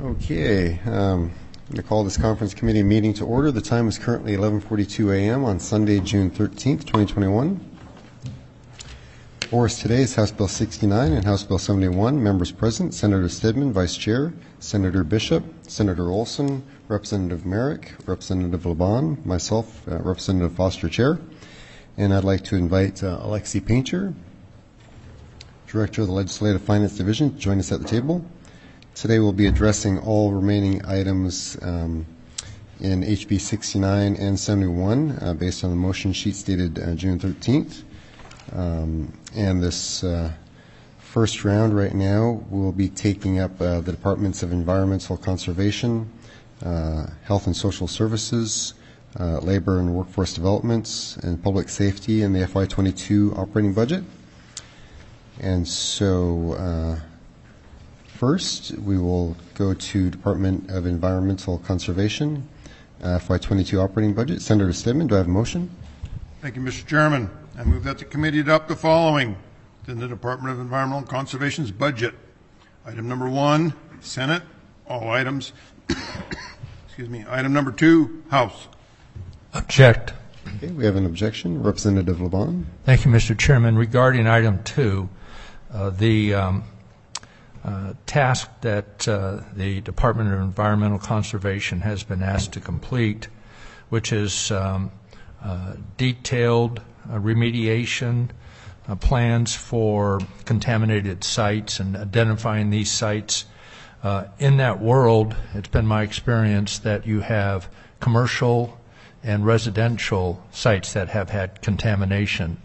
Okay, I'm going to call this conference committee meeting to order. The time is currently 11:42 a.m. on Sunday, June 13th, 2021. For us today is House Bill 69 and House Bill 71. Members present: Senator Stedman, Vice Chair; Senator Bishop; Senator Olson; Representative Merrick; Representative Laban; myself, Representative Foster, Chair. And I'd like to invite Alexi Painter, Director of the Legislative Finance Division, to join us at the table. Today we'll be addressing all remaining items in HB 69 and 71 based on the motion sheets dated June 13th. And this first round right now will be taking up the Departments of Environmental Conservation, Health and Social Services, Labor and Workforce Developments, and Public Safety in the FY22 operating budget. And so first, we will go to Department of Environmental Conservation, FY22 operating budget. Senator Stedman, do I have a motion? Thank you, Mr. Chairman. I move that the committee adopt the following in the Department of Environmental Conservation's budget. Item number 1, Senate, all items. Excuse me. Item number 2, House. Object. Okay, we have an objection. Representative Laban. Thank you, Mr. Chairman. Regarding item 2, the task that the Department of Environmental Conservation has been asked to complete, which is detailed remediation plans for contaminated sites and identifying these sites. In that world, it's been my experience that you have commercial and residential sites that have had contamination.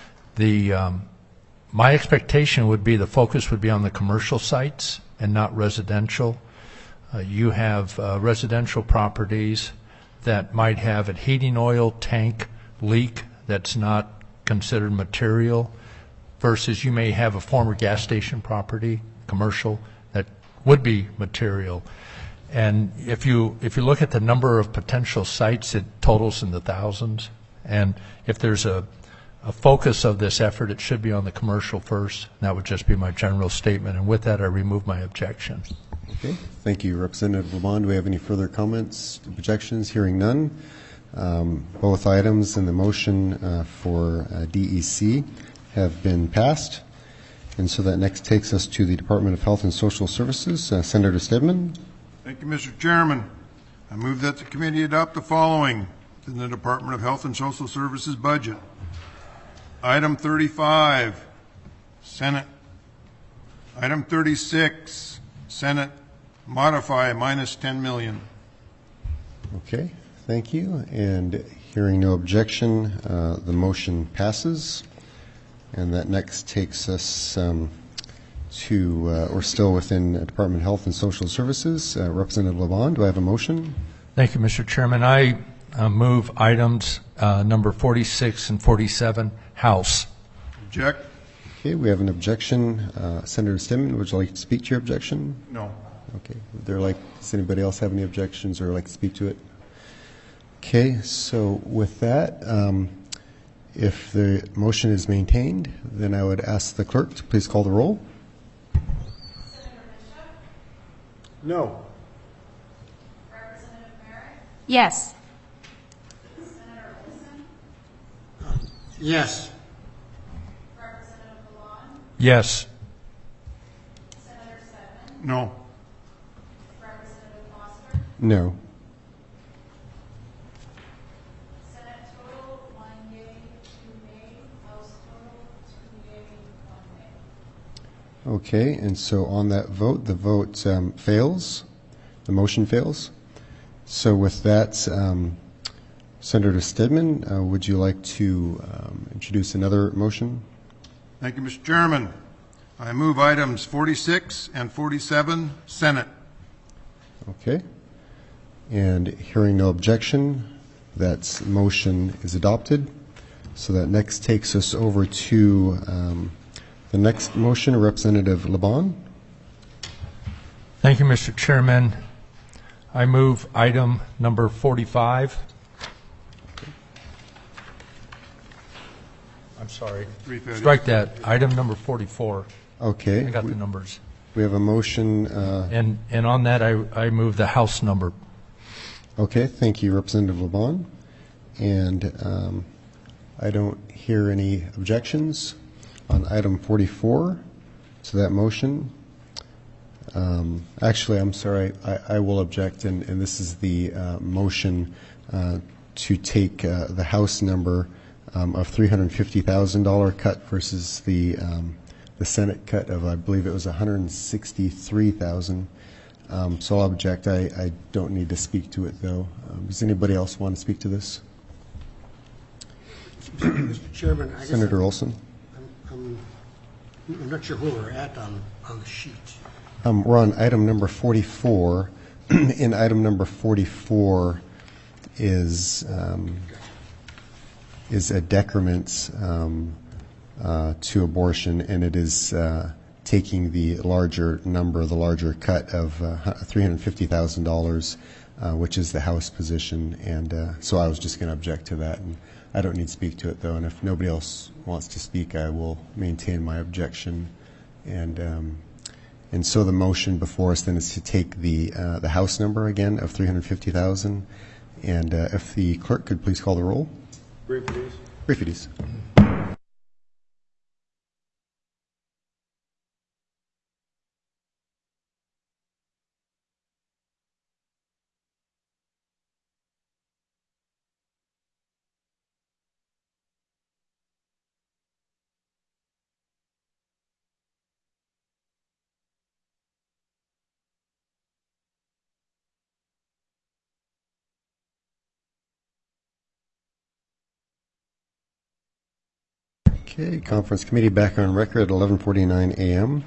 My expectation would be the focus would be on the commercial sites and not residential. You have residential properties that might have a heating oil tank leak that's not considered material, versus you may have a former gas station property, commercial, that would be material. And if you look at the number of potential sites, it totals in the thousands. And if there's a focus of this effort, it should be on the commercial first. That would just be my general statement. And with that, I remove my objection. Okay, thank you, Representative Laban. Do we have any further comments, objections? Hearing none. Both items in the motion for DEC have been passed. And so that next takes us to the Department of Health and Social Services. Senator Stedman. Thank you, Mr. Chairman. I move that the committee adopt the following in the Department of Health and Social Services budget. Item 35, Senate. Item 36, Senate, modify minus $10 million. Okay, thank you. And hearing no objection, the motion passes. And that next takes us to, we're still within Department of Health and Social Services. Representative Laban, do I have a motion? Thank you, Mr. Chairman. I move items number 46 and 47, House. Object. Okay, we have an objection. Senator Stedman, would you like to speak to your objection? No. Okay. Does anybody else have any objections or like to speak to it? Okay, so with that, if the motion is maintained, then I would ask the clerk to please call the roll. Senator Bishop? No. Representative Merrick? Yes. Senator Olson? Yes. Representative Laban? Yes. Senator Stedman? No. Representative Foster? No. Senate total, 1 yea, 2 nay. House total, 2 yea, 1 nay. Okay, and so on that vote, the vote fails. The motion fails. So with that, Senator Stedman, would you like to introduce another motion? Thank you, Mr. Chairman. I move items 46 and 47, Senate. Okay. And hearing no objection, that motion is adopted. So that next takes us over to the next motion, Representative Laban. Thank you, Mr. Chairman. I move item number 45. I'm sorry. Strike that. Item number 44. Okay. I got the numbers. We have a motion. And on that, I move the house number. Okay, thank you, Representative LeBon. And I don't hear any objections on item 44 to that motion. Actually, I'm sorry, I will object, and this is the motion to take the House number of $350,000 cut versus the Senate cut of, I believe it was $163,000. So I'll object. I don't need to speak to it, though. Does anybody else want to speak to this? Mr. Chairman, I guess Senator Olson? I'm not sure where we're at on the sheet. We're on item number 44. In item number 44 is a decrement to abortion, and it is taking the larger number, the larger cut of $350,000, which is the House position. And so I was just going to object to that, and I don't need to speak to it, though. And if nobody else wants to speak, I will maintain my objection. And so the motion before us then is to take the House number again of $350,000. And if the clerk could please call the roll. Briefedes. Okay, conference committee back on record at 11:49 a.m.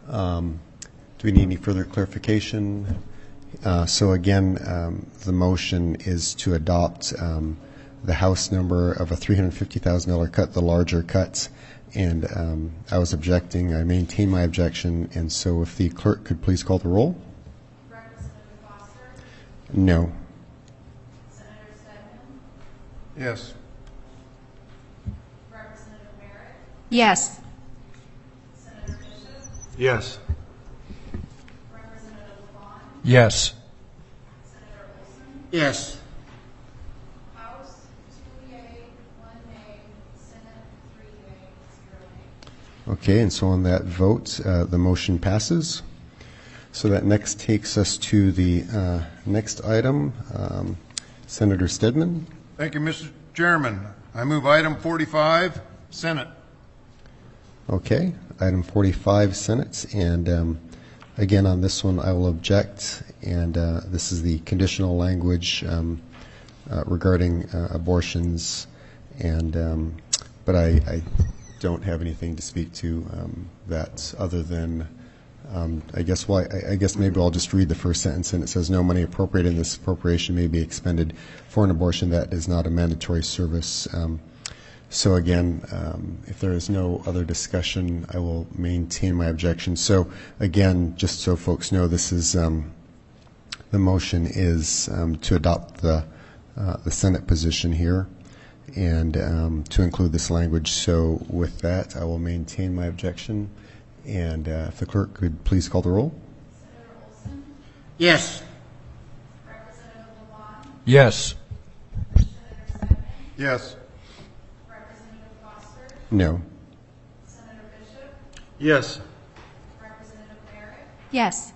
Do we need any further clarification? So again, the motion is to adopt the House number of a $350,000 cut, the larger cuts, and I was objecting. I maintain my objection, and so if the clerk could please call the roll. Representative Foster, No. Senator Stedman, Yes. Representative Merritt, Yes. Senator Bishop, Yes. Representative LeBon, Yes. Senator Olson, Yes. House 2 yea, 1 nay, Senate 3 yea, 0 nay. Okay, and so on that vote, the motion passes. So that next takes us to the next item. Senator Stedman. Thank you, Mr. Chairman. I move item 45, Senate. Okay, item 45, Senate, and again on this one I will object, and this is the conditional language regarding abortions, and but I don't have anything to speak to that other than I guess maybe I'll just read the first sentence, and it says no money appropriated in this appropriation may be expended for an abortion that is not a mandatory service. So again, if there is no other discussion, I will maintain my objection. So again, just so folks know, this is the motion is to adopt the Senate position here and to include this language. So with that, I will maintain my objection. And if the clerk could please call the roll. Senator Olson, Yes. Representative LeBon, Yes. Senator Stedman, Yes. Representative Foster, No. Senator Bishop, Yes. Representative Merritt, Yes.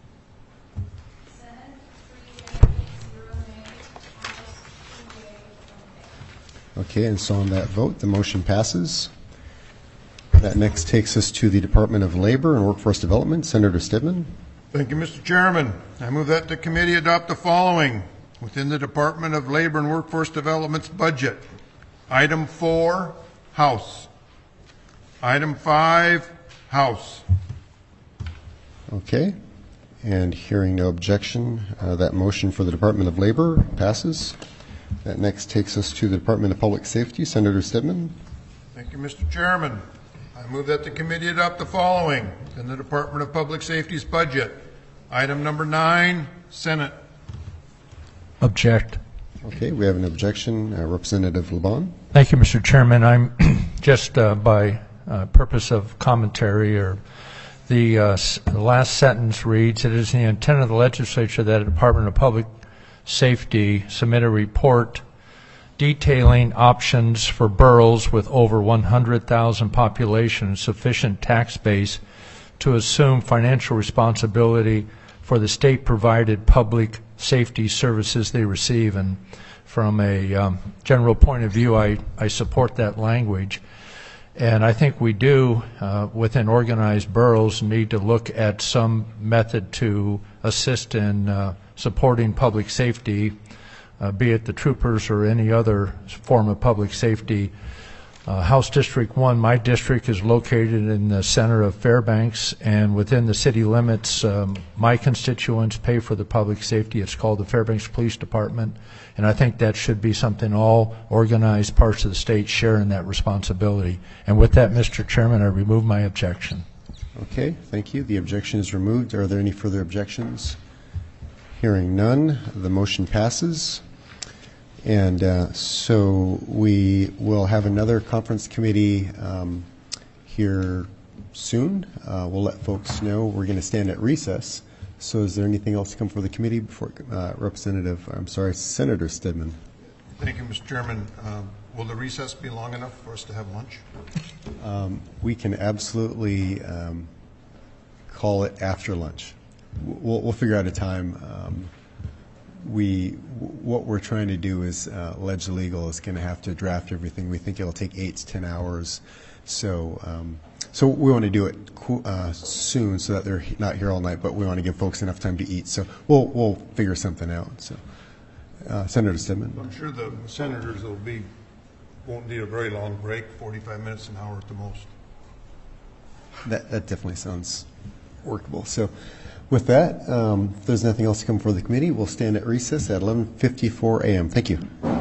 Senate 3 yea, 0 nay, House 2 yea, 1 nay. Okay, and so on that vote, the motion passes. That next takes us to the Department of Labor and Workforce Development. Senator Stedman. Thank you, Mr. Chairman. I move that the committee adopt the following within the Department of Labor and Workforce Development's budget. Item 4, House. Item 5, House. Okay, and hearing no objection, that motion for the Department of Labor passes. That next takes us to the Department of Public Safety. Senator Stedman. Thank you, Mr. Chairman. I move that the committee adopt the following in the Department of Public Safety's budget. Item number 9, Senate. Object. Okay, we have an objection. Representative LeBon. Thank you, Mr. Chairman. I'm just by purpose of commentary or The last sentence reads, "It is the intent of the legislature that the Department of Public Safety submit a report detailing options for boroughs with over 100,000 population and sufficient tax base to assume financial responsibility for the state-provided public safety services they receive." And from a general point of view, I support that language. And I think we do, within organized boroughs, need to look at some method to assist in supporting public safety, be it the troopers or any other form of public safety. House District 1, my district, is located in the center of Fairbanks, and within the city limits, my constituents pay for the public safety. It's called the Fairbanks Police Department, and I think that should be something all organized parts of the state share in that responsibility. And with that, Mr. Chairman, I remove my objection. Okay, thank you. The objection is removed. Are there any further objections? Hearing none, the motion passes. And so we will have another conference committee here soon. We'll let folks know. We're going to stand at recess. So is there anything else to come for the committee before Senator Stedman? Thank you, Mr. Chairman. Will the recess be long enough for us to have lunch? We can absolutely call it after lunch. We'll figure out a time. What we're trying to do is Ledge Legal is going to have to draft everything. We think it'll take 8 to 10 hours. So we want to do it soon so that they're not here all night, but we want to give folks enough time to eat. So we'll figure something out. So Senator Stedman. I'm sure the senators won't need a very long break, 45 minutes, an hour at the most. That definitely sounds workable. So with that, if there's nothing else to come before the committee, we'll stand at recess at 11:54 a.m. Thank you.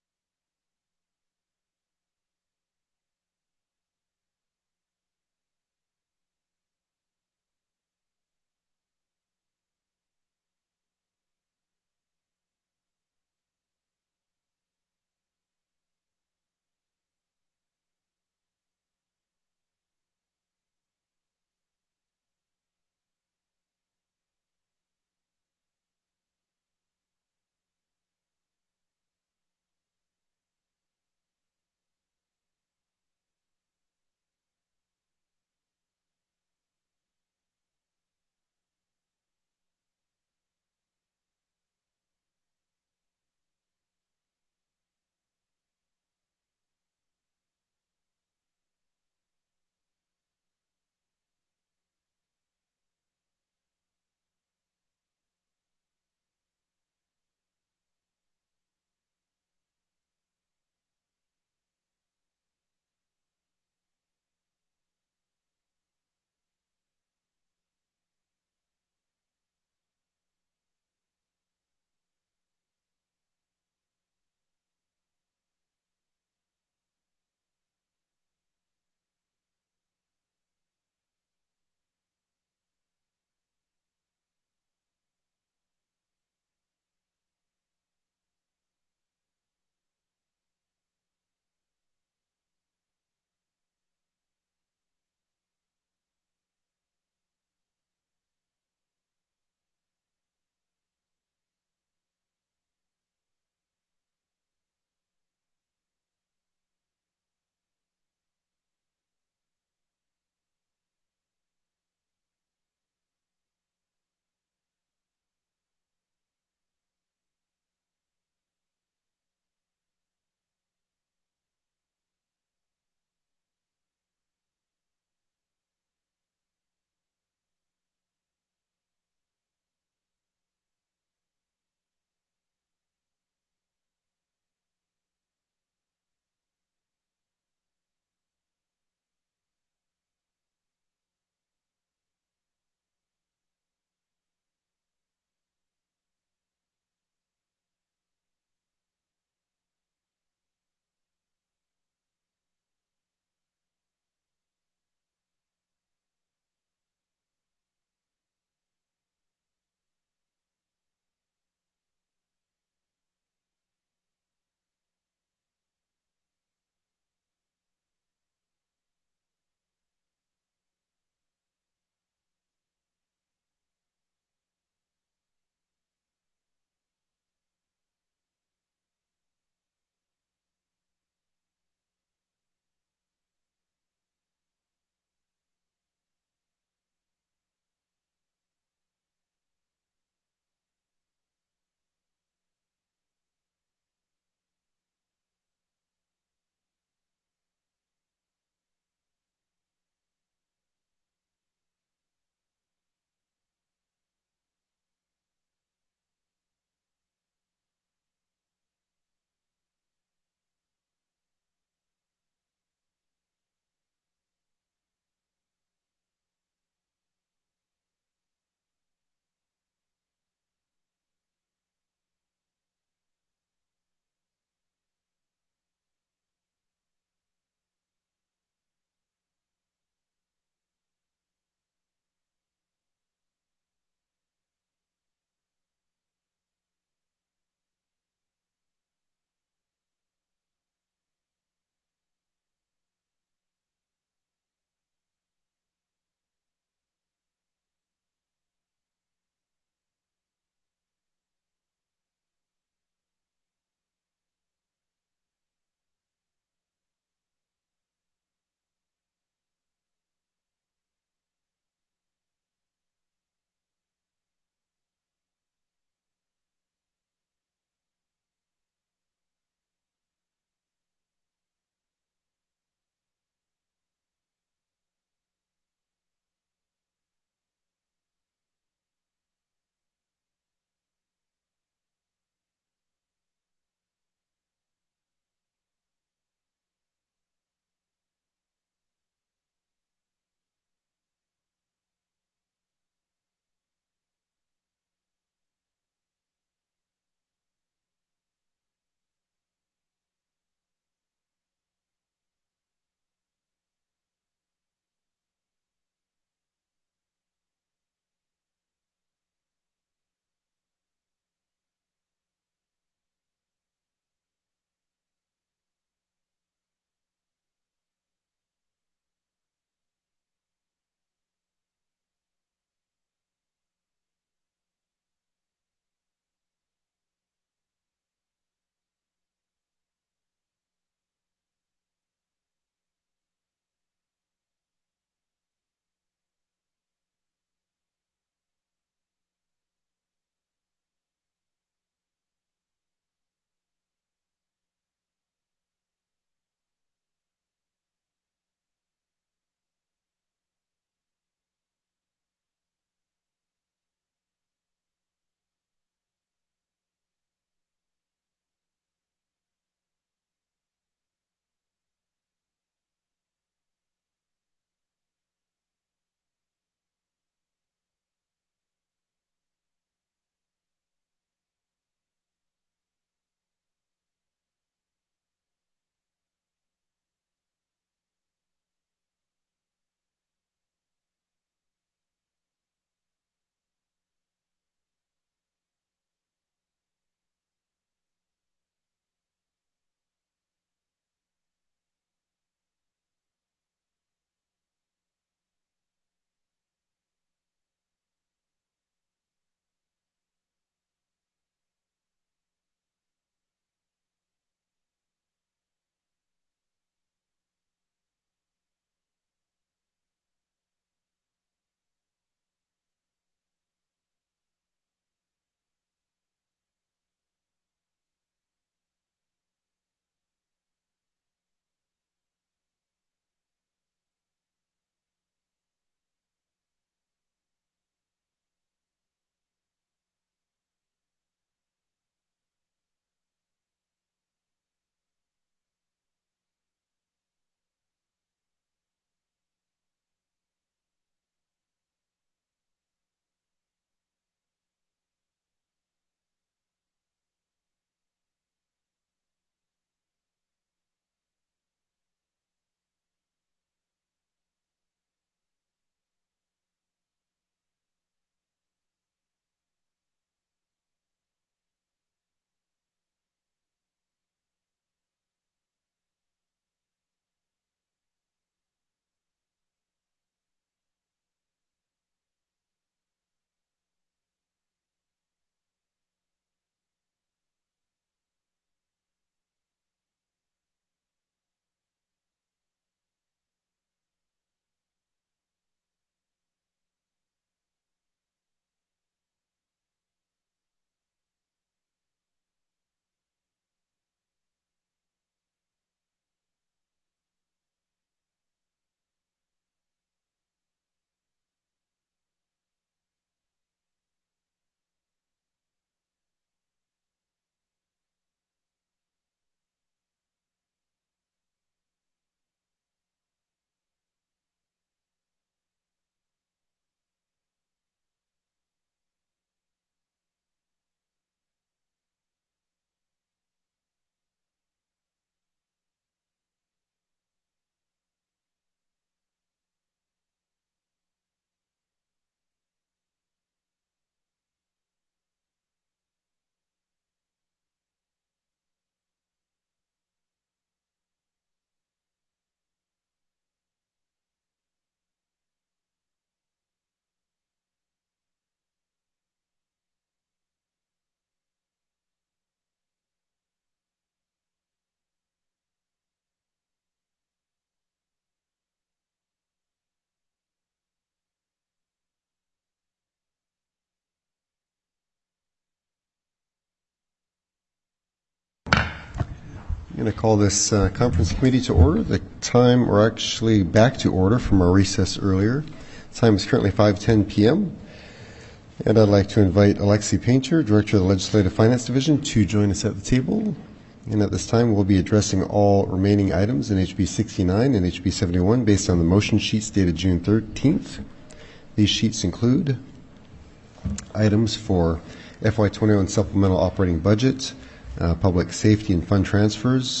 I'm going to call this conference committee to order. The time, we're actually back to order from our recess earlier. The time is currently 5:10 p.m. And I'd like to invite Alexi Painter, Director of the Legislative Finance Division, to join us at the table. And at this time, we'll be addressing all remaining items in HB 69 and HB 71 based on the motion sheets dated June 13th. These sheets include items for FY21 supplemental operating budget, public safety and fund transfers.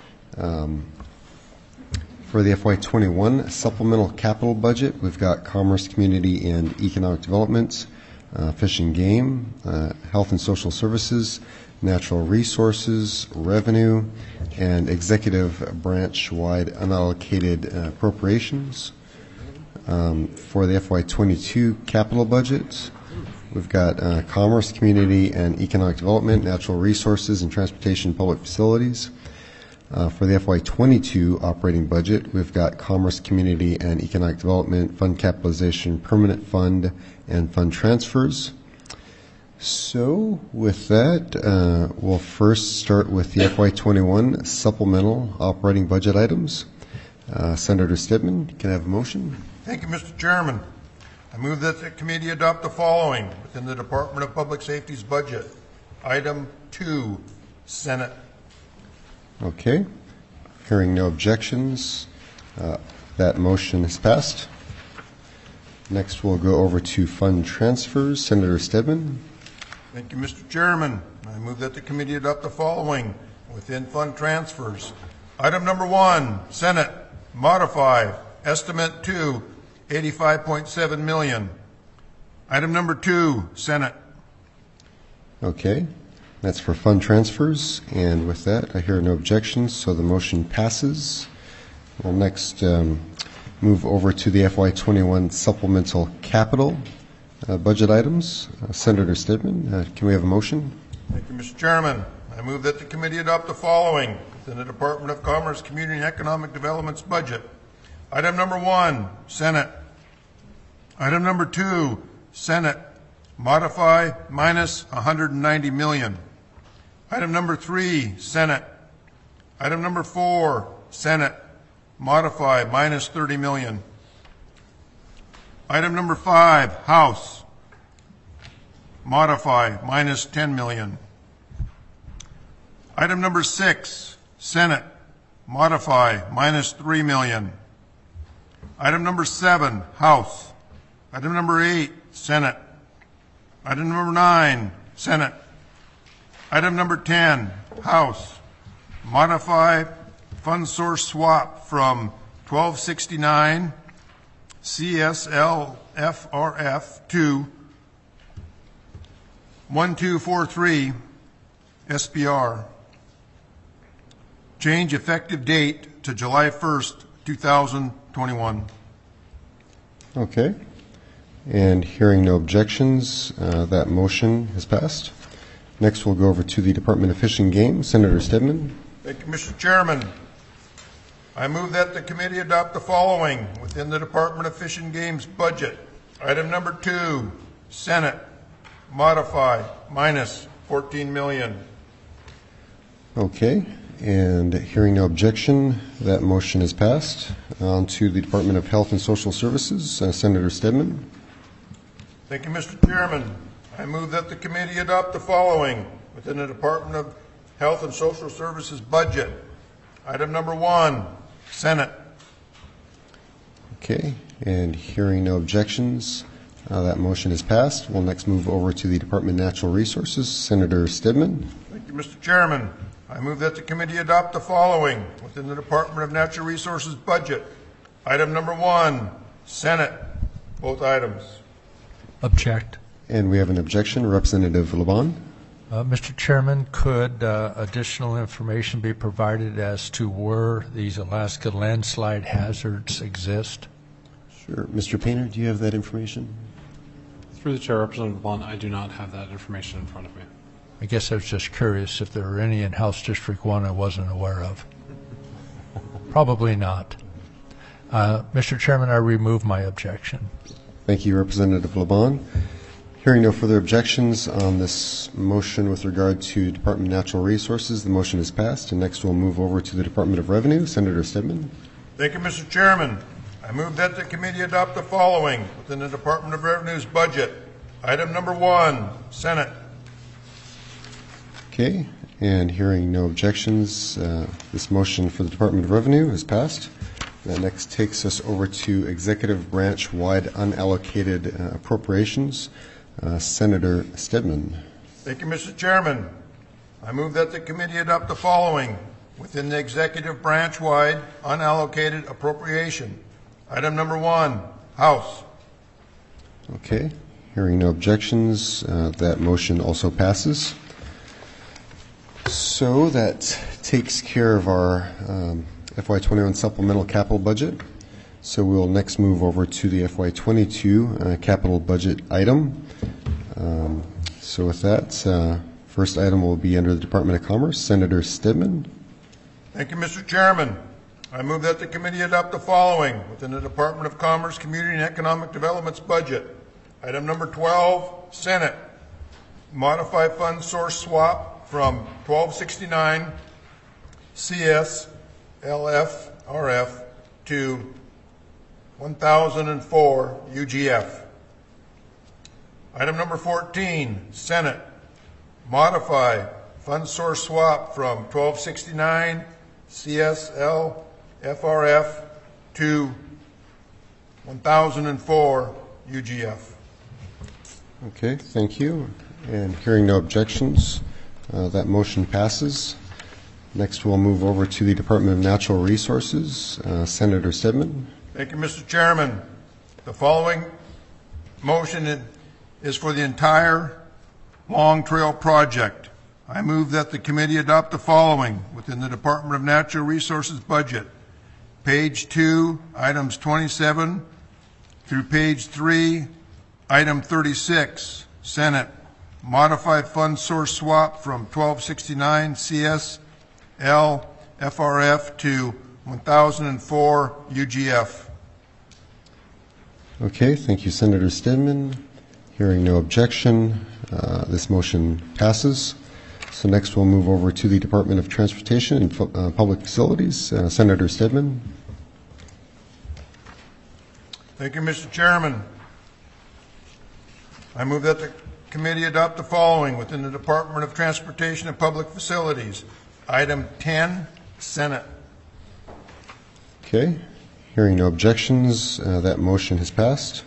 For the FY21 supplemental capital budget, we've got commerce, community, and economic development, fish and game, health and social services, natural resources, revenue, and executive branch-wide unallocated appropriations. For the FY22 capital budget, we've got commerce, community, and economic development, natural resources, and transportation public facilities. For the FY22 operating budget, we've got commerce, community, and economic development, fund capitalization, permanent fund, and fund transfers. So with that, we'll first start with the FY21 supplemental operating budget items. Senator Stedman, can I have a motion? Thank you, Mr. Chairman. I move that the committee adopt the following within the Department of Public Safety's budget. Item 2, Senate. Okay. Hearing no objections, that motion is passed. Next, we'll go over to fund transfers. Senator Stedman. Thank you, Mr. Chairman. I move that the committee adopt the following within fund transfers. Item number 1, Senate, modify estimate 2, 85.7 million. Item number 2, Senate. Okay. That's for fund transfers. And with that, I hear no objections, so the motion passes. We'll next move over to the FY21 supplemental capital budget items. Senator Stedman, can we have a motion? Thank you, Mr. Chairman. I move that the committee adopt the following within the Department of Commerce, Community, and Economic Development's budget. Item number 1, Senate. Item number 2, Senate, modify minus 190 million. Item number 3, Senate. Item number 4, Senate, modify minus 30 million. Item number 5, House, modify minus 10 million. Item number 6, Senate, modify minus 3 million. Item number 7, House. Item number 8, Senate. Item number 9, Senate. Item number 10, House. Modify fund source swap from 1269 CSL FRF to 1243 SPR. Change effective date to July 1st, 2021. Okay. And hearing no objections, that motion has passed. Next, we'll go over to the Department of Fish and Game. Senator Stedman. Thank you, Mr. Chairman. I move that the committee adopt the following within the Department of Fish and Game's budget. Item number 2, Senate, modify minus 14 million. Okay. And hearing no objection, that motion is passed. On to the Department of Health and Social Services. Senator Stedman. Thank you, Mr. Chairman. I move that the committee adopt the following within the Department of Health and Social Services budget. Item number 1, Senate. Okay. And hearing no objections, that motion is passed. We'll next move over to the Department of Natural Resources. Senator Stedman. Thank you, Mr. Chairman. I move that the committee adopt the following within the Department of Natural Resources budget. Item number 1, Senate. Both items. Object. And we have an objection. Representative Laban. Mr. Chairman, could additional information be provided as to where these Alaska landslide hazards exist? Sure. Mr. Painter, do you have that information? Through the chair, Representative Blunt, I do not have that information in front of me. I guess I was just curious if there were any in House District 1 I wasn't aware of. Probably not. Mr. Chairman, I remove my objection. Thank you, Representative Laban. Hearing no further objections on this motion with regard to Department of Natural Resources, the motion is passed. And next we'll move over to the Department of Revenue. Senator Stedman. Thank you, Mr. Chairman. I move that the committee adopt the following within the Department of Revenue's budget. Item number 1, Senate. Okay, and hearing no objections, this motion for the Department of Revenue is passed. That next takes us over to executive branch-wide unallocated appropriations. Senator Stedman. Thank you, Mr. Chairman. I move that the committee adopt the following within the executive branch-wide unallocated appropriation. Item number 1, House. Okay, hearing no objections, that motion also passes. So that takes care of our FY21 supplemental capital budget. So we'll next move over to the FY22 capital budget item. So with that, first item will be under the Department of Commerce. Senator Stedman. Thank you, Mr. Chairman. I move that the committee adopt the following within the Department of Commerce, Community and Economic Development's budget. Item number 12, Senate. Modify fund source swap from 1269 CS LFRF to 1004 UGF. Item number 14, Senate. Modify fund source swap from 1269 CSL FRF to 1004 UGF. Okay, thank you. And hearing no objections, that motion passes. Next, we'll move over to the Department of Natural Resources. Senator Stedman. Thank you, Mr. Chairman. The following motion is for the entire Long Trail project. I move that the committee adopt the following within the Department of Natural Resources budget. Page 2, items 27 through page 3, item 36, Senate. Modify fund source swap from 1269 CSL FRF to 1004 UGF. Okay, thank you, Senator Stedman. Hearing no objection, this motion passes. So next we'll move over to the Department of Transportation and Public Facilities. Senator Stedman. Thank you, Mr. Chairman. I move that the committee adopt the following within the Department of Transportation and Public Facilities. Item 10, Senate. Okay, hearing no objections, that motion has passed.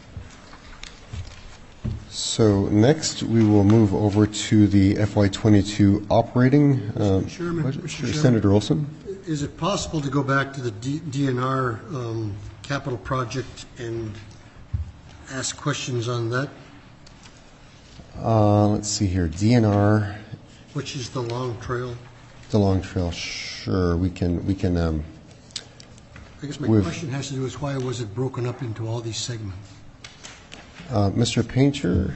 So next we will move over to the FY22 operating budget. Mr. Chairman. Senator Olson. Is it possible to go back to the DNR capital project and ask questions on that? Let's see here, DNR. Which is the Long Trail? The Long Trail, sure, we can. I guess my question has to do with why was it broken up into all these segments? Mr. Painter,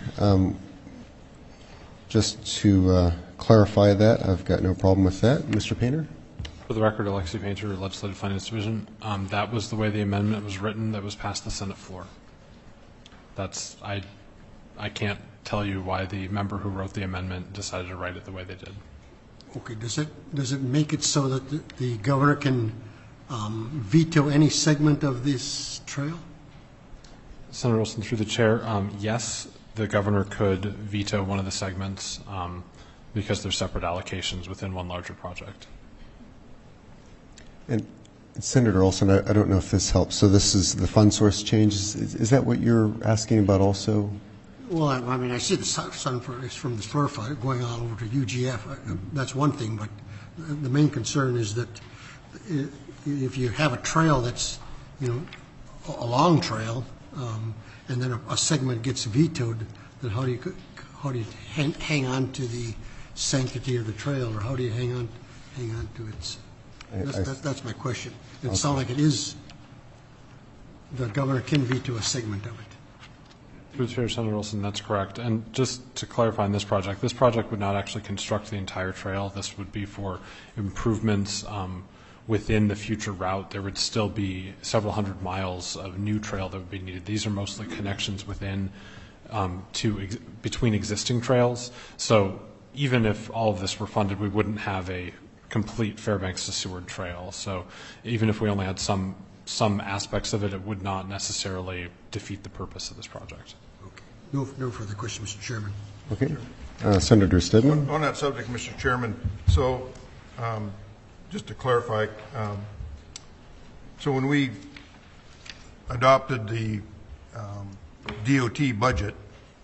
just to clarify that, I've got no problem with that. Mr. Painter? For the record, Alexi Painter, Legislative Finance Division. That was the way the amendment was written that was passed the Senate floor. That's, I can't tell you why the member who wrote the amendment decided to write it the way they did. Okay, does it make it so that the governor can veto any segment of this trail? Senator Olson, through the chair, yes, the governor could veto one of the segments because they're separate allocations within one larger project. And Senator Olson, I don't know if this helps. So this is the fund source changes. Is that what you're asking about also? Well, I mean, I see the sun from the store front going all over to UGF. That's one thing, but the main concern is that if you have a trail that's, a long trail, and then a segment gets vetoed, then how do you hang on to the sanctity of the trail, or how do you hang on to its? That's my question. It sounds like it is. The governor can veto a segment of it. Through the chair, Senator Olson, that's correct. And just to clarify on this project would not actually construct the entire trail. This would be for improvements within the future route. There would still be several hundred miles of new trail that would be needed. These are mostly connections within between existing trails. So even if all of this were funded, we wouldn't have a complete Fairbanks to Seward trail. So even if we only had some aspects of it, it would not necessarily defeat the purpose of this project. Okay. No further questions, Mr. Chairman. Okay. Senator Stedman? On that subject, Mr. Chairman, so just to clarify, so when we adopted the DOT budget,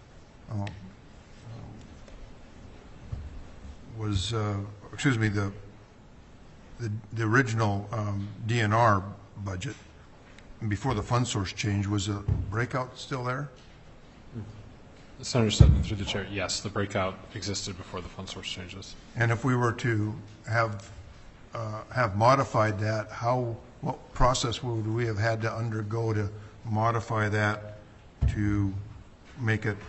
the original DNR budget, before the fund source change, was the breakout still there? Senator Stedman, through the chair, yes, the breakout existed before the fund source changes. And if we were to have modified that, what process would we have had to undergo to modify that to make it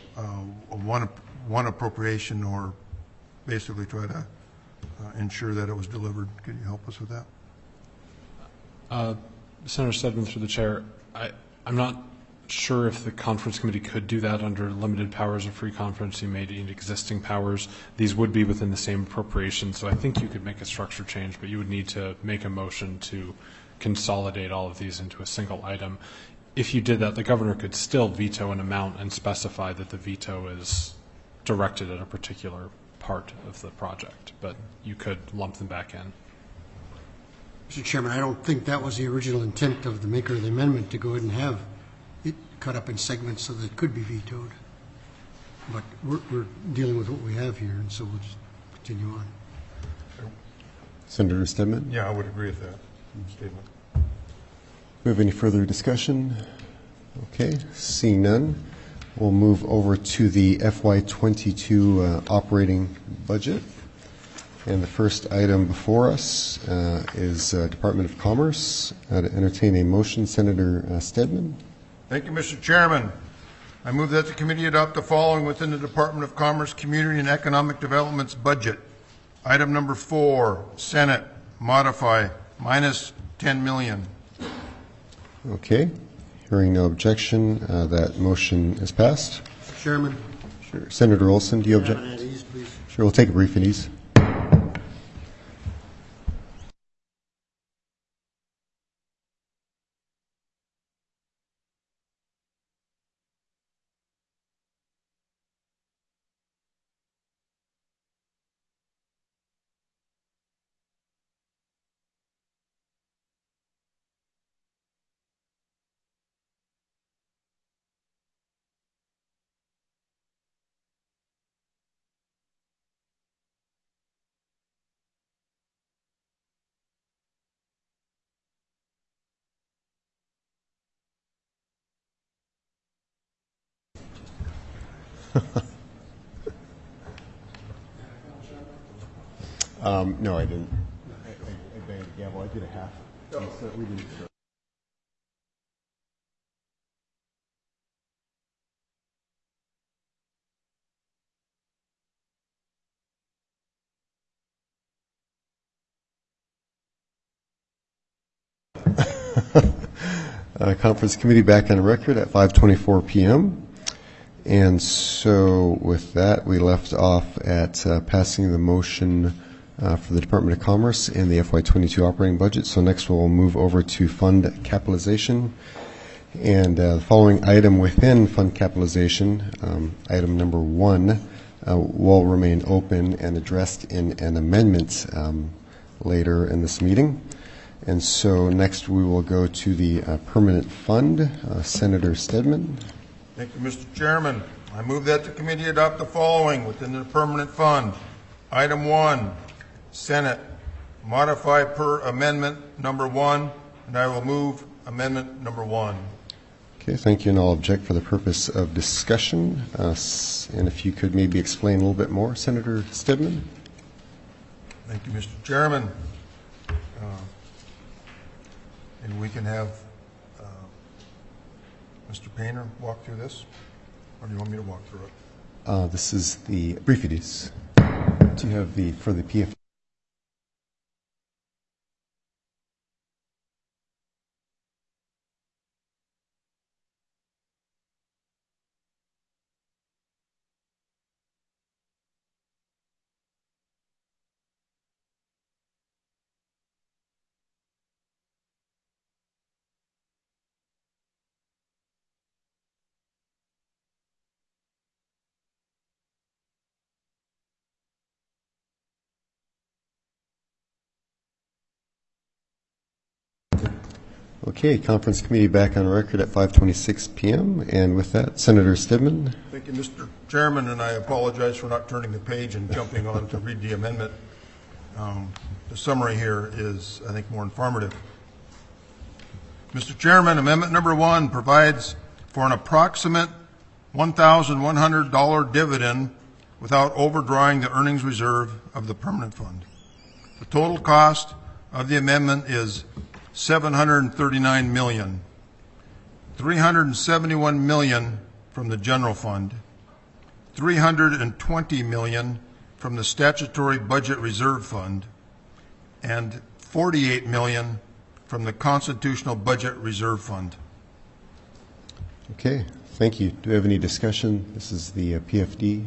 one appropriation, or basically try to ensure that it was delivered? Could you help us with that? Senator Stedman, through the chair, I'm not sure if the conference committee could do that under limited powers or free conferencing made in existing powers. These would be within the same appropriation, so I think you could make a structure change, but you would need to make a motion to consolidate all of these into a single item. If you did that, the governor could still veto an amount and specify that the veto is directed at a particular part of the project, but you could lump them back in. Mr. Chairman, I don't think that was the original intent of the maker of the amendment, to go ahead and have it cut up in segments so that it could be vetoed. But we're dealing with what we have here, and so we'll just continue on. Senator Stedman? Yeah, I would agree with that statement. Do we have any further discussion? Okay, seeing none, we'll move over to the FY22 operating budget. And the first item before us is Department of Commerce. To entertain a motion, Senator Stedman. Thank you, Mr. Chairman. I move that the committee adopt the following within the Department of Commerce, Community and Economic Development's budget. Item number 4, Senate, modify, minus $10 million. Okay. Hearing no objection, that motion is passed. Mr. Chairman. Sure. Senator Olson, do you object? At ease, please. Sure, we'll take a brief at ease. No, I didn't. I banged the gavel. I did a half. So we didn't start. Conference committee back on record at 5:24 p.m. And so with that, we left off at passing the motion for the Department of Commerce and the FY22 operating budget. So next we'll move over to fund capitalization. And the following item within fund capitalization, item number 1, will remain open and addressed in an amendment later in this meeting. And so next we will go to the permanent fund. Senator Stedman. Thank you, Mr. Chairman. I move that the committee adopt the following within the permanent fund. Item 1, Senate, modify per amendment number 1, and I will move amendment number 1. Okay, thank you, and I'll object for the purpose of discussion. And if you could maybe explain a little bit more, Senator Stedman. Thank you, Mr. Chairman. And we can have Mr. Painter walk through this, or do you want me to walk through it? This is the brief it is. Do you have the for the PF? Okay, conference committee back on record at 5:26 p.m. And with that, Senator Stedman. Thank you, Mr. Chairman, and I apologize for not turning the page and jumping on to read the amendment. The summary here is, I think, more informative. Mr. Chairman, amendment number 1 provides for an approximate $1,100 dividend without overdrawing the earnings reserve of the permanent fund. The total cost of the amendment is $739 million, $371 million from the general fund, $320 million from the statutory budget reserve fund, and $48 million from the constitutional budget reserve fund. Okay, thank you. Do we have any discussion? This is the PFD.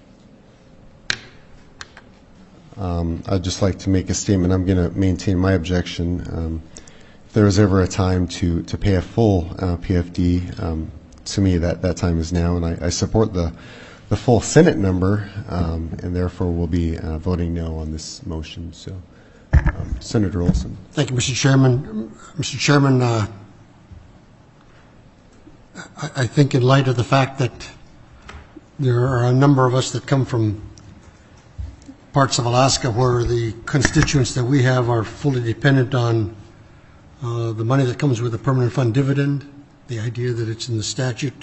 I'd just like to make a statement. I'm going to maintain my objection. If there was ever a time to pay a full PFD, to me that time is now, and I support the full Senate number, and therefore will be voting no on this motion. So, Senator Olson. Thank you, Mr. Chairman. Mr. Chairman, I think in light of the fact that there are a number of us that come from parts of Alaska where the constituents that we have are fully dependent on the money that comes with the permanent fund dividend, the idea that it's in the statute,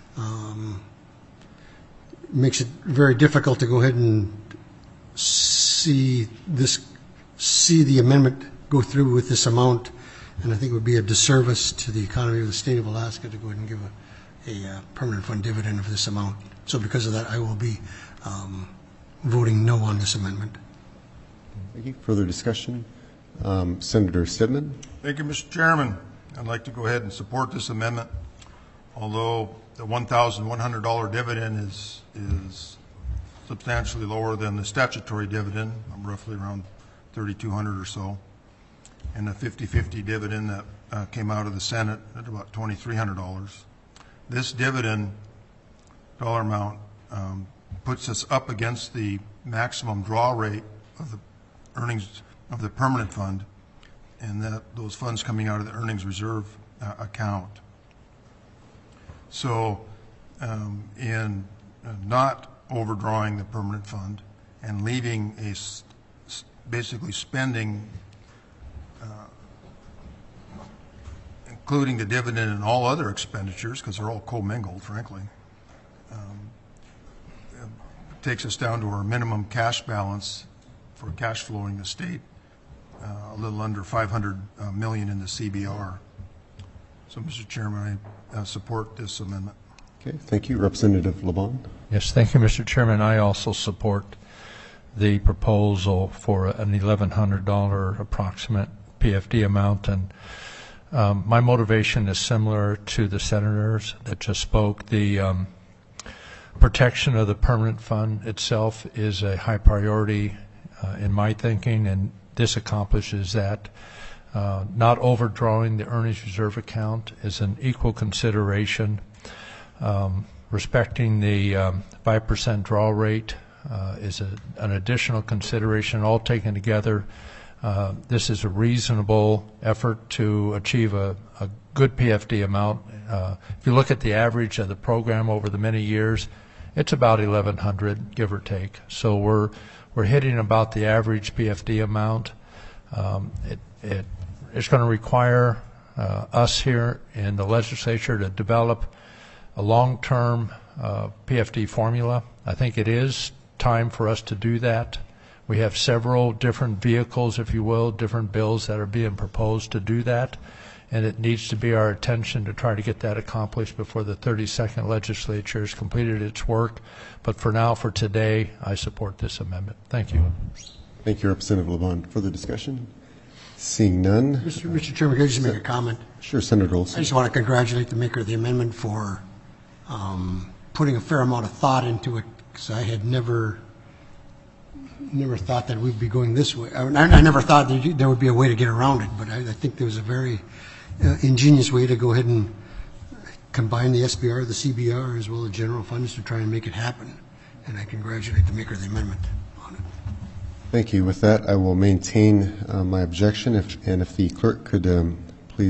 makes it very difficult to go ahead and see the amendment go through with this amount, and I think it would be a disservice to the economy of the state of Alaska to go ahead and give a permanent fund dividend of this amount. So because of that, I will be voting no on this amendment. Thank you. Further discussion? Senator Stedman. Thank you, Mr. Chairman. I'd like to go ahead and support this amendment, although the $1,100 dividend is substantially lower than the statutory dividend, roughly around $3,200 or so, and the 50-50 dividend that came out of the Senate at about $2,300. This dividend dollar amount puts us up against the maximum draw rate of the earnings of the permanent fund, and those funds coming out of the earnings reserve account. So in not overdrawing the permanent fund and leaving basically spending, including the dividend and all other expenditures, because they're all commingled, frankly, takes us down to our minimum cash balance for cash flowing the state, a little under $500 million in the CBR. So, Mr. Chairman, I support this amendment. Okay, thank you. Representative LeBon. Yes, thank you, Mr. Chairman. I also support the proposal for an $1,100 approximate PFD amount, and my motivation is similar to the senators that just spoke. The protection of the permanent fund itself is a high priority in my thinking, and this accomplishes that. Not overdrawing the earnings reserve account is an equal consideration. Respecting the 5% draw rate is an additional consideration. All taken together, this is a reasonable effort to achieve a good PFD amount. If you look at the average of the program over the many years, it's about $1,100, give or take. So we're hitting about the average PFD amount. It's going to require us here in the legislature to develop a long-term PFD formula. I think it is time for us to do that. We have several different vehicles, if you will, different bills that are being proposed to do that, and it needs to be our attention to try to get that accomplished before the 32nd legislature has completed its work. But for now, for today, I support this amendment. Thank you. Thank you, Representative LeBon. Further discussion? Seeing none. Mr. Chairman, can I just make a comment? Sure, Senator Olson. I just want to congratulate the maker of the amendment for putting a fair amount of thought into it, because I had never thought that we'd be going this way. I never thought that there would be a way to get around it, but I think there was a very ingenious way to go ahead and combine the SBR, the CBR, as well as general funds to try and make it happen. And I congratulate the maker of the amendment on it. Thank you. With that, I will maintain my objection, and if the clerk could please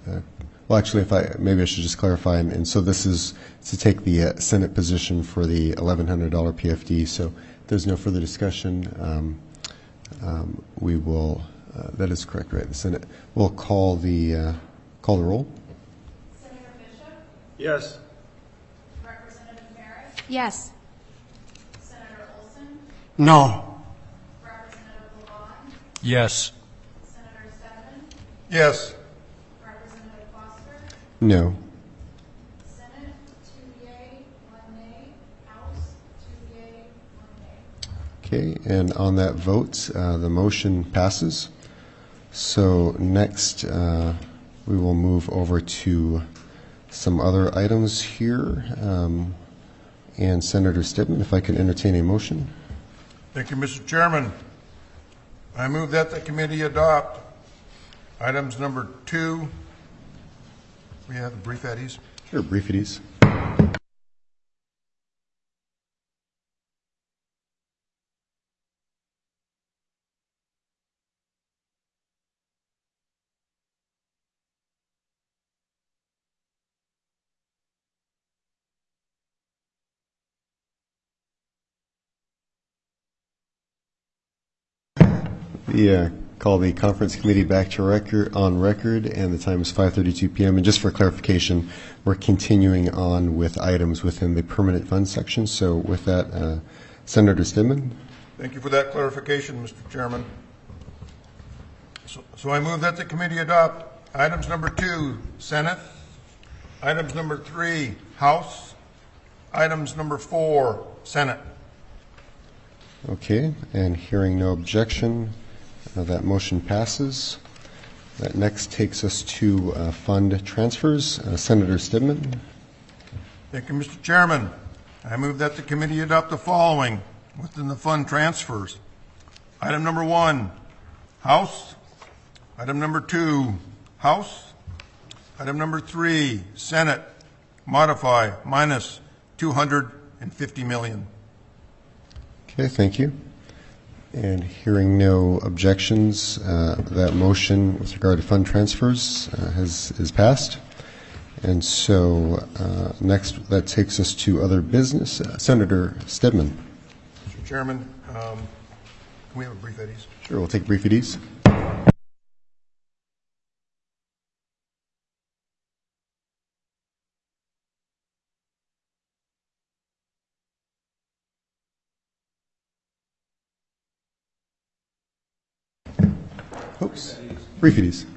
well, actually, maybe I should just clarify, and so this is to take the Senate position for the $1,100 PFD, so if there's no further discussion, we will, that is correct, right, the Senate will call the roll. Senator Bishop? Yes. Representative Merritt? Yes. Senator Olson? No. Representative Levon? Yes. Senator Steadman? Yes. Representative Foster? No. Senate, 2 yea, 1 nay. House, 2 yea, 1 nay. Okay, and on that vote, the motion passes. So next, we will move over to some other items here. And Senator Stedman, if I can entertain a motion. Thank you, Mr. Chairman. I move that the committee adopt items number 2. We have the brief at ease. Sure, brief it is. Call the conference committee back to on record, and the time is 5:32 p.m. And just for clarification, we're continuing on with items within the permanent fund section. So with that, Senator Stedman. Thank you for that clarification, Mr. Chairman. So I move that the committee adopt items number 2, Senate, items number 3, House, items number 4, Senate. Okay, and hearing no objection, that motion passes. That next takes us to fund transfers. Senator Stedman. Thank you, Mr. Chairman. I move that the committee adopt the following within the fund transfers. Item number 1, House. Item number 2, House. Item number 3, Senate. Modify minus $250 million. Okay, thank you. And hearing no objections, that motion with regard to fund transfers is passed. And so next, that takes us to other business. Senator Stedman. Mr. Chairman, can we have a brief at ease? Sure, we'll take brief at ease. Oops. Brief at ease.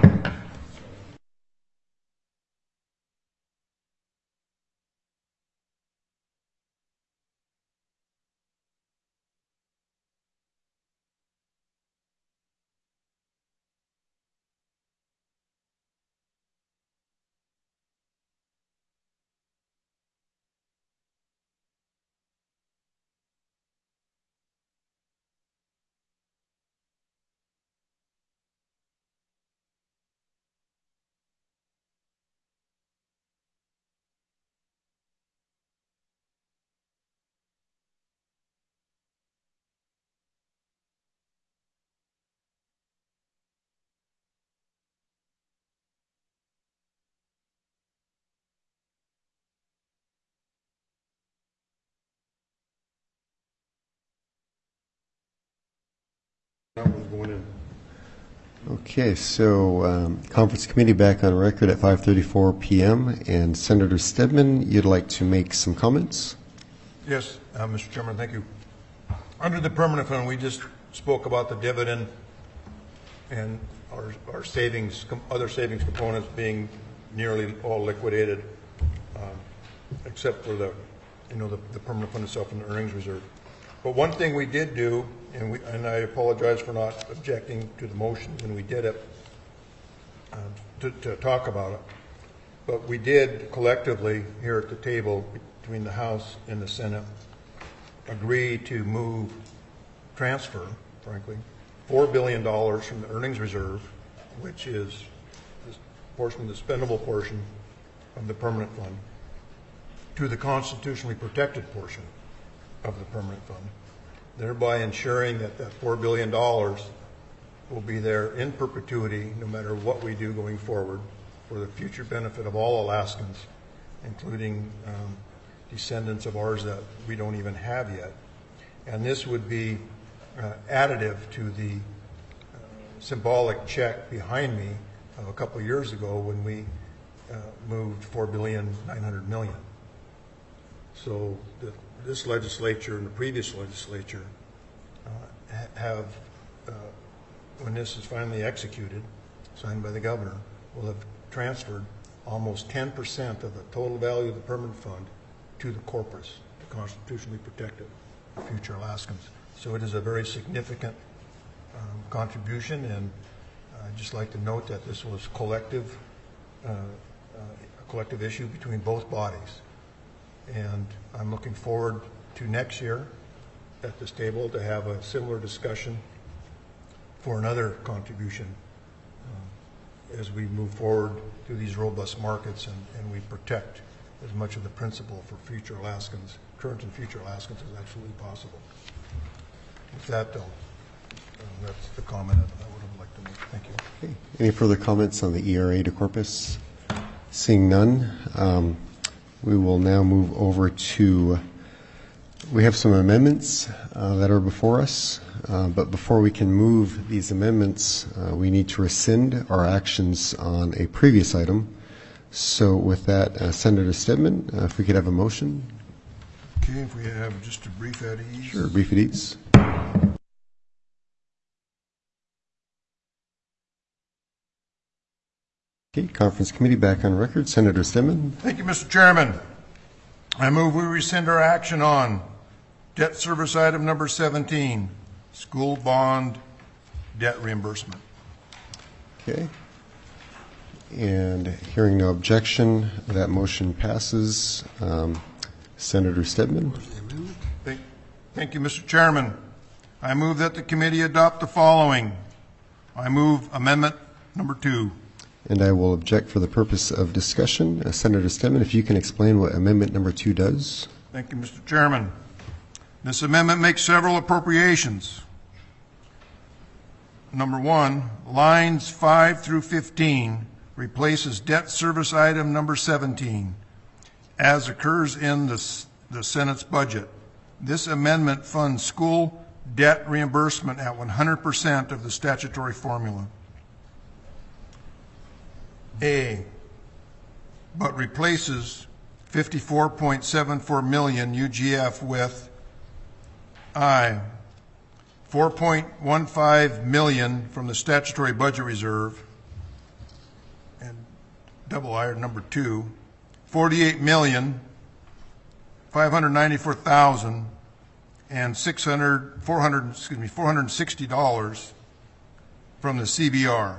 Okay, so conference committee back on record at 5:34 p.m. And Senator Stedman, you'd like to make some comments? Yes, Mr. Chairman, thank you. Under the permanent fund, we just spoke about the dividend and our savings, other savings components being nearly all liquidated, except for the permanent fund itself and the earnings reserve. But one thing we did do, and I apologize for not objecting to the motion when we did it, to talk about it, but we did collectively here at the table between the House and the Senate agree to transfer, frankly, $4 billion from the earnings reserve, which is this portion, the spendable portion of the permanent fund, to the constitutionally protected portion of the permanent fund, thereby ensuring that that $4 billion will be there in perpetuity no matter what we do going forward, for the future benefit of all Alaskans, including descendants of ours that we don't even have yet. And this would be additive to the symbolic check behind me of a couple of years ago when we moved $4,900,000,000. So this legislature and the previous legislature have, when this is finally executed, signed by the governor, will have transferred almost 10% of the total value of the permanent fund to the corpus, the constitutionally protected future Alaskans. So it is a very significant contribution, and I'd just like to note that this was collective, a collective issue between both bodies. And I'm looking forward to next year at this table to have a similar discussion for another contribution as we move forward through these robust markets and we protect as much of the principle for future Alaskans, current and future Alaskans, as absolutely possible. With that, though, that's the comment I would have liked to make. Thank you. Okay. Any further comments on the ERA to corpus? Seeing none, we will now move over to, we have some amendments that are before us, but before we can move these amendments, we need to rescind our actions on a previous item. So with that, Senator Stedman, if we could have a motion. Okay, if we have just a brief at ease. Sure, brief at ease. Okay, Conference Committee back on record. Senator Stedman. Thank you, Mr. Chairman. I move we rescind our action on debt service item number 17, school bond debt reimbursement. Okay. And hearing no objection, that motion passes. Senator Stedman. Thank you, Mr. Chairman. I move that the committee adopt the following. I move amendment number 2. And I will object for the purpose of discussion. Senator Stedman, if you can explain what amendment number 2 does. Thank you, Mr. Chairman. This amendment makes several appropriations. Number 1, lines 5 through 15 replaces debt service item number 17, as occurs in the Senate's budget. This amendment funds school debt reimbursement at 100% of the statutory formula. A, but replaces $54.74 million UGF with I, $4.15 million from the statutory budget reserve, and double I, number 2, $48,594,000 and $460 from the CBR.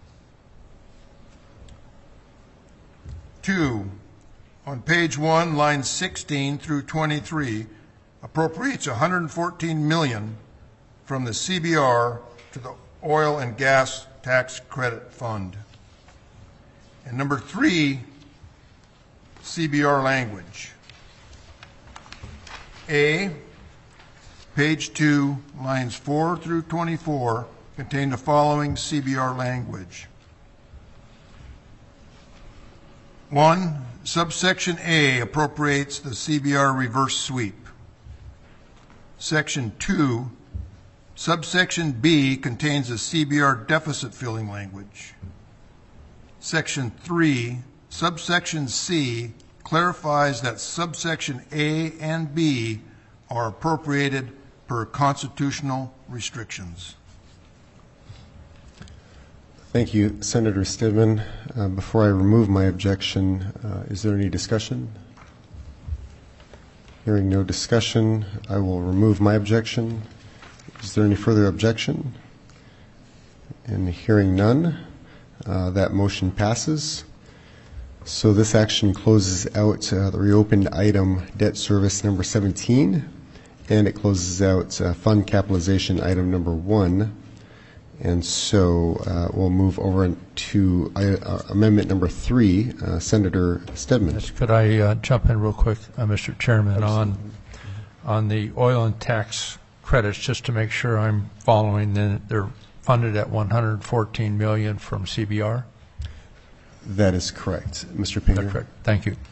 2, on page 1, lines 16 through 23, appropriates $114 million from the CBR to the Oil and Gas Tax Credit Fund. And number 3, CBR language. A, page 2, lines 4 through 24, contain the following CBR language. 1, subsection A appropriates the CBR reverse sweep. Section 2, subsection B contains the CBR deficit filling language. Section 3, subsection C clarifies that subsection A and B are appropriated per constitutional restrictions. Thank you, Senator Stedman. Before I remove my objection, is there any discussion? Hearing no discussion, I will remove my objection. Is there any further objection? And hearing none, that motion passes. So this action closes out the reopened item debt service number 17, and it closes out fund capitalization item number 1. And so we'll move over to amendment number 3, Senator Stedman. Yes, could I jump in real quick, Mr. Chairman, on the oil and tax credits, just to make sure I'm following? Then they're funded at $114 million from CBR. That is correct. Mr. Is Painter? that correct? Thank you.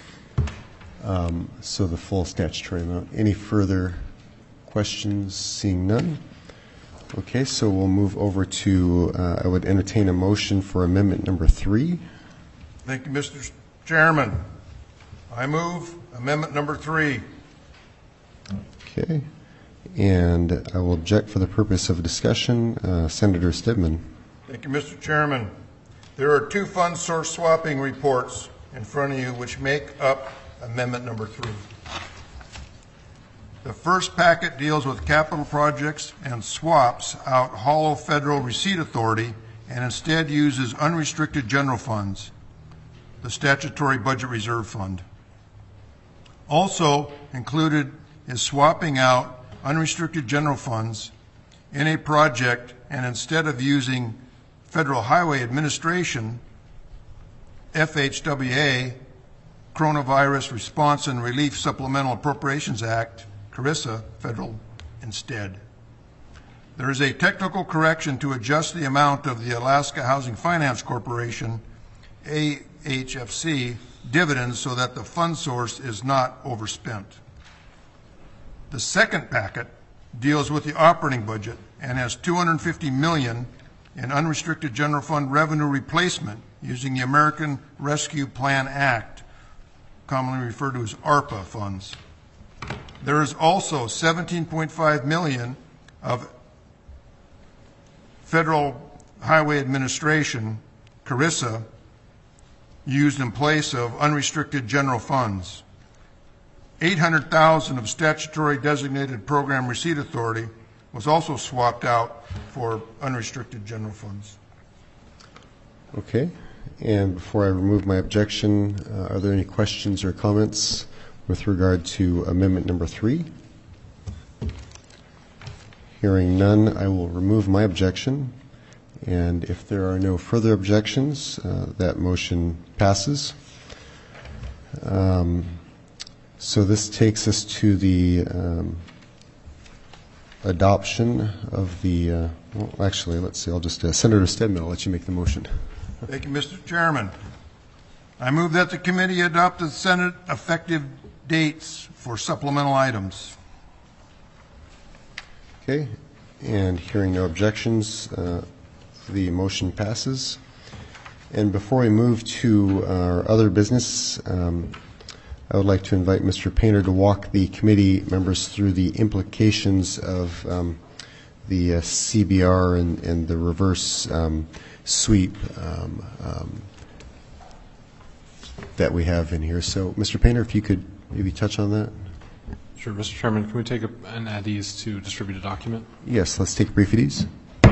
So the full statutory amount. Any further questions? Seeing none. Okay, so we'll move over to, I would entertain a motion for amendment number 3. Thank you, Mr. Chairman. I move amendment number 3. Okay, and I will object for the purpose of discussion. Senator Stedman. Thank you, Mr. Chairman. There are 2 fund source swapping reports in front of you which make up amendment number 3. The first packet deals with capital projects and swaps out hollow federal receipt authority and instead uses unrestricted general funds, the statutory budget reserve fund. Also included is swapping out unrestricted general funds in a project and instead of using Federal Highway Administration, FHWA, Coronavirus Response and Relief Supplemental Appropriations Act, CRRSA, federal instead. There is a technical correction to adjust the amount of the Alaska Housing Finance Corporation, AHFC, dividends so that the fund source is not overspent. The second packet deals with the operating budget and has $250 million in unrestricted general fund revenue replacement using the American Rescue Plan Act, commonly referred to as ARPA funds. There is also $17.5 million of Federal Highway Administration, CRRSA, used in place of unrestricted general funds. $800,000 of statutory designated program receipt authority was also swapped out for unrestricted general funds. Okay, and before I remove my objection, are there any questions or comments with regard to amendment number 3? Hearing none, I will remove my objection, and if there are no further objections, that motion passes. So this takes us to the adoption of the, well, actually, let's see, I'll just, Senator Stedman, I'll let you make the motion. Thank you, Mr. Chairman. I move that the committee adopt the Senate effective dates for supplemental items. Okay, and hearing no objections, the motion passes. And before we move to our other business, I would like to invite Mr. Painter to walk the committee members through the implications of the CBR and the reverse sweep that we have in here. So, Mr. Painter, if you could maybe touch on that. Sure, Mr. Chairman, can we take an at ease to distribute a document? Yes, let's take a brief at ease.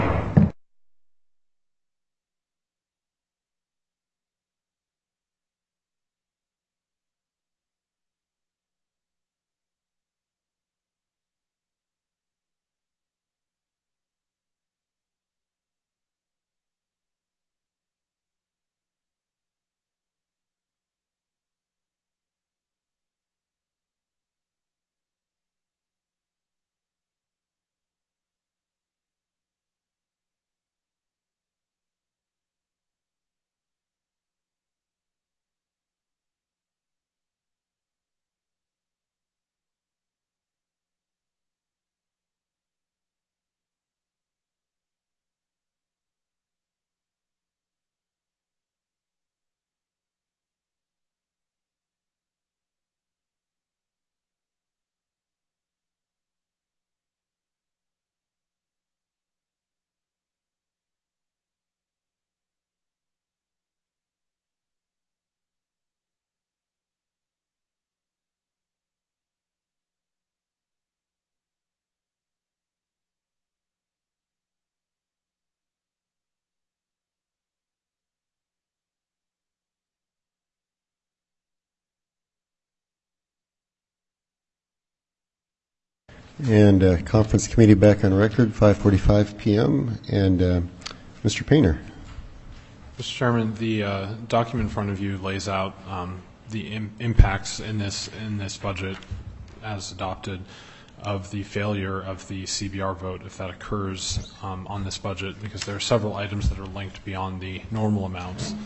And conference committee back on record, 5:45 p.m. And Mr. Painter. Mr. Chairman, the document in front of you lays out the impacts in this budget as adopted of the failure of the CBR vote if that occurs on this budget, because there are several items that are linked beyond the normal amounts.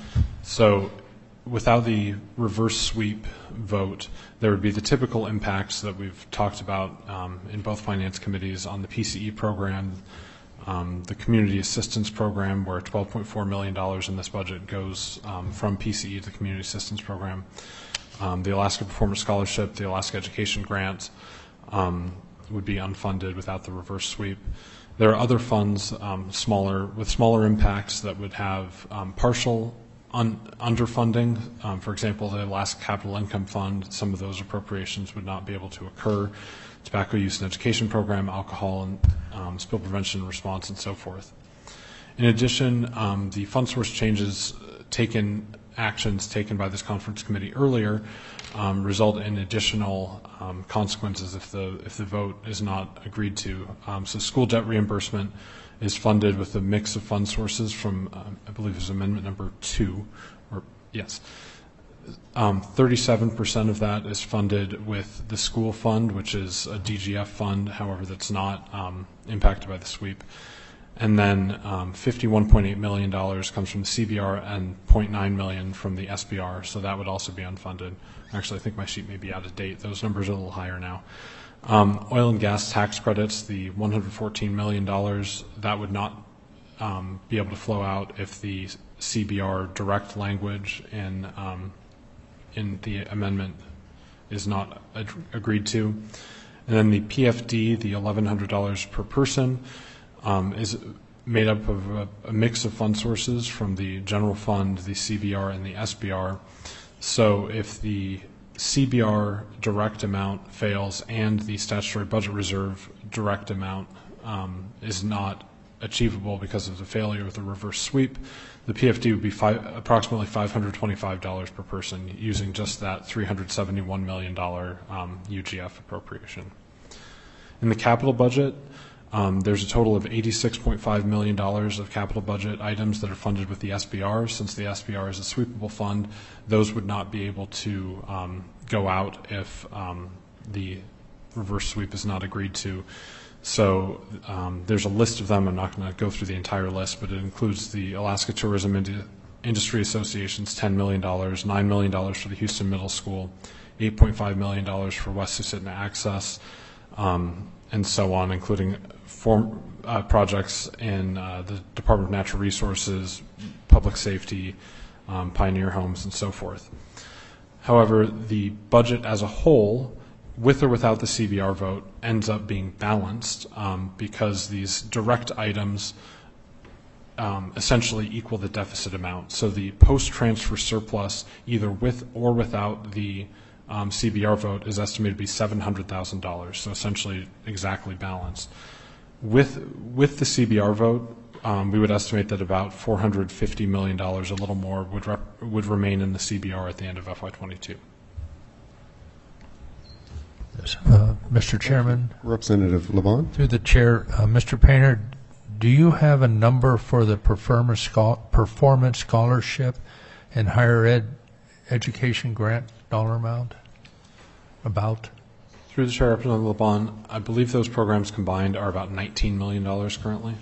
So without the reverse sweep vote, there would be the typical impacts that we've talked about in both finance committees on the PCE program, the community assistance program, where $12.4 million in this budget goes from PCE to the community assistance program, the Alaska Performance Scholarship, the Alaska Education Grant would be unfunded without the reverse sweep. There are other funds with smaller impacts that would have partial underfunding. For example, the Alaska Capital Income Fund, some of those appropriations would not be able to occur. Tobacco Use and Education Program, alcohol and spill prevention and response, and so forth. In addition, the fund source actions taken by this conference committee earlier result in additional consequences if the vote is not agreed to. So school debt reimbursement is funded with a mix of fund sources from, I believe it was amendment number 2, or yes. 37% of that is funded with the school fund, which is a DGF fund, however, that's not impacted by the sweep. And then $51.8 million comes from the CBR and $0.9 million from the SBR, so that would also be unfunded. Actually, I think my sheet may be out of date. Those numbers are a little higher now. Oil and gas tax credits, the $114 million, that would not be able to flow out if the CBR direct language in the amendment is not agreed to. And then the PFD, the $1,100 per person, is made up of a mix of fund sources from the general fund, the CBR, and the SBR. So if the CBR direct amount fails and the statutory budget reserve direct amount is not achievable because of the failure of the reverse sweep, the PFD would be approximately $525 per person using just that $371 million UGF appropriation. In the capital budget, there's a total of $86.5 million of capital budget items that are funded with the SBR. Since the SBR is a sweepable fund, those would not be able to go out if the reverse sweep is not agreed to. So there's a list of them. I'm not going to go through the entire list, but it includes the Alaska Tourism Industry Association's $10 million, $9 million for the Houston Middle School, $8.5 million for West Susitna Access, and so on, including projects in the Department of Natural Resources, Public Safety, Pioneer Homes, and so forth. However, the budget as a whole, with or without the CBR vote, ends up being balanced because these direct items essentially equal the deficit amount. So the post-transfer surplus, either with or without the CBR vote, is estimated to be $700,000, so essentially exactly balanced. With the CBR vote, we would estimate that about $450 million, a little more, would remain in the CBR at the end of FY22. Mr. Chairman, Representative LeBon. through the chair, Mr. Painter, do you have a number for the performance scholarship and higher ed education grant dollar amount? About? Through the chair, Representative LeBon, I believe those programs combined are about $19 million currently.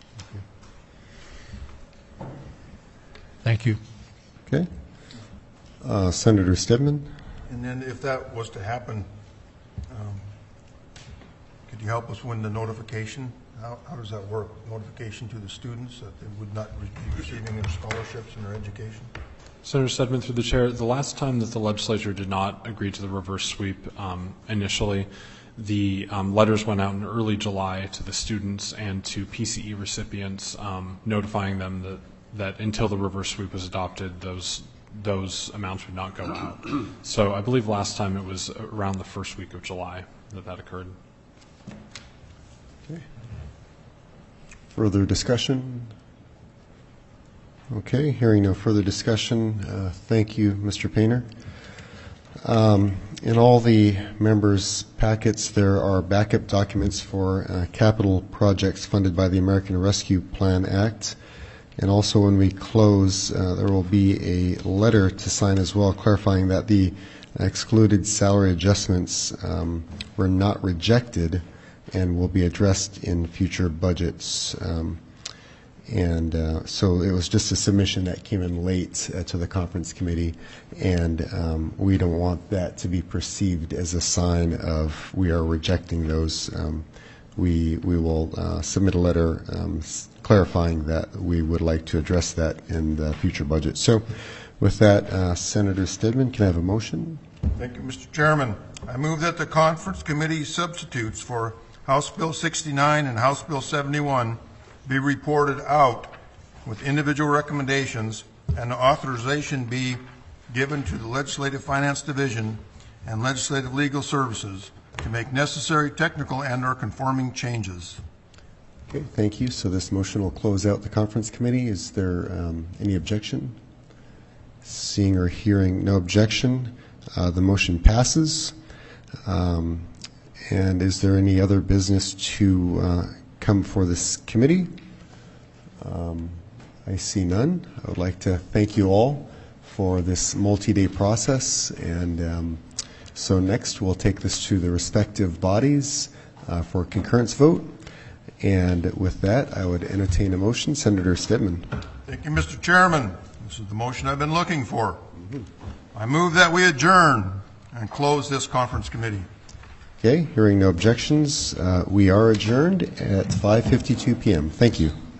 Thank you. Okay. Senator Stedman. And then if that was to happen, could you help us when the notification, how does that work? Notification to the students that they would not be receiving their scholarships and their education? Senator Stedman, through the chair, the last time that the legislature did not agree to the reverse sweep initially, the letters went out in early July to the students and to PCE recipients, notifying them that until the reverse sweep was adopted, those amounts would not go out. So I believe last time it was around the first week of July that occurred. Okay. Further discussion? Okay, hearing no further discussion, thank you, Mr. Painter. In all the members' packets, there are backup documents for capital projects funded by the American Rescue Plan Act. And also when we close, there will be a letter to sign as well, clarifying that the excluded salary adjustments were not rejected and will be addressed in future budgets. And so it was just a submission that came in late to the conference committee, and we don't want that to be perceived as a sign of we are rejecting those. We will submit a letter clarifying that we would like to address that in the future budget. So with that, Senator Stedman, can I have a motion? Thank you, Mr. Chairman. I move that the conference committee substitutes for House Bill 69 and House Bill 71 be reported out with individual recommendations, and the authorization be given to the Legislative Finance Division and Legislative Legal Services to make necessary technical and/or conforming changes. Okay, thank you. So this motion will close out the conference committee. Is there any objection? Seeing or hearing no objection, the motion passes. And is there any other business to come for this committee? I see none. I would like to thank you all for this multi-day process. And so next we'll take this to the respective bodies for concurrence vote. And with that, I would entertain a motion. Senator Stedman. Thank you, Mr. Chairman. This is the motion I've been looking for. I move that we adjourn and close this conference committee. Okay, hearing no objections, we are adjourned at 5:52 p.m. Thank you.